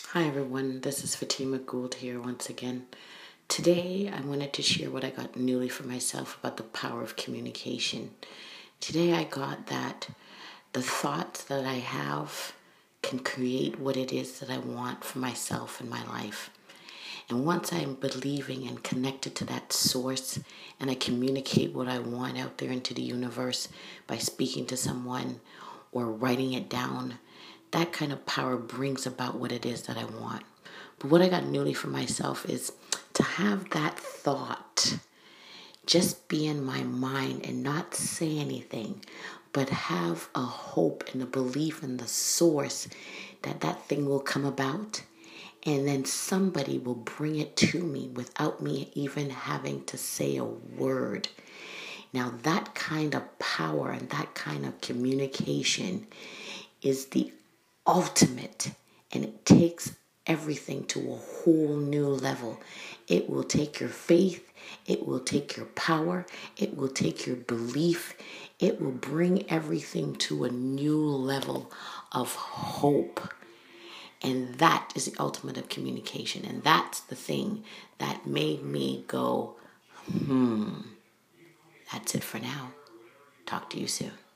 Hi everyone, this is Fatima Gould here once again. Today I wanted to share what I got newly for myself about the power of communication. Today I got that the thoughts that I have can create what it is that I want for myself in my life. And once I'm believing and connected to that source and I communicate what I want out there into the universe by speaking to someone or writing it down, that kind of power brings about what it is that I want. But what I got newly for myself is to have that thought just be in my mind and not say anything, but have a hope and a belief in the source that that thing will come about. And then somebody will bring it to me without me even having to say a word. Now that kind of power and that kind of communication is the ultimate, and it takes everything to a whole new level. It will take your faith, it will take your power, it will take your belief, it will bring everything to a new level of hope. And that is the ultimate of communication. And that's the thing that made me go, that's it for now. Talk to you soon.